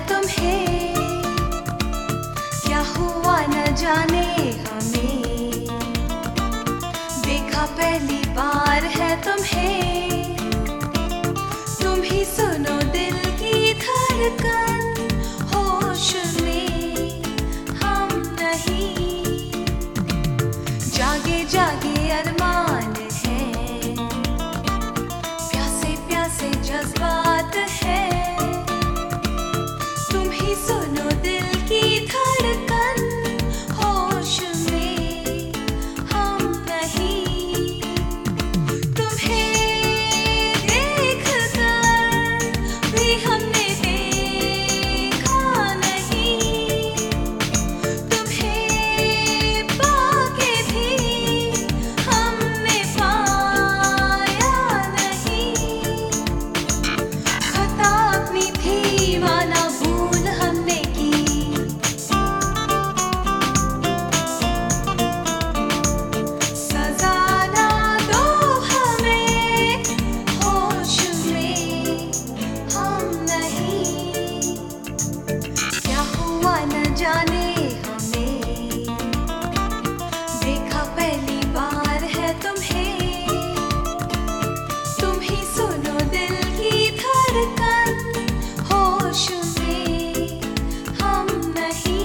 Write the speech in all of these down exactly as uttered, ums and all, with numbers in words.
तुम्हें, क्या हुआ न जाने हमें, देखा पहली बार है तुम्हें। तुम ही सुनो दिल की धड़कन, होश में हम नहीं, जागे जागे अरमान है, प्यासे प्यासे जज्बात है। तुम ही सुनो दिल की धड़कन, होश में हम नहीं, तुम्हें देख कर भी हमने देखा नहीं, तुम्हें पाके भी हमने पाया नहीं। खता अपनी थी माना भूल हमने की, सजा ना दो हमें, होश में हम नहीं, क्या हुआ न जाने हमें, देखा पहली बार है तुम्हें। तुम ही सुनो दिल की धड़कन, होश में हम नहीं।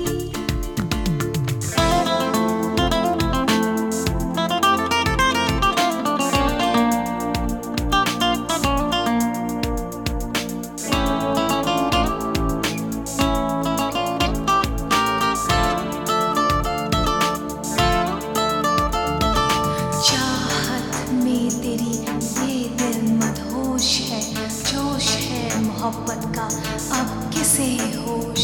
चाहत में तेरी ये दिल मदहोश है, जोश है मोहब्बत का अब किसे होश।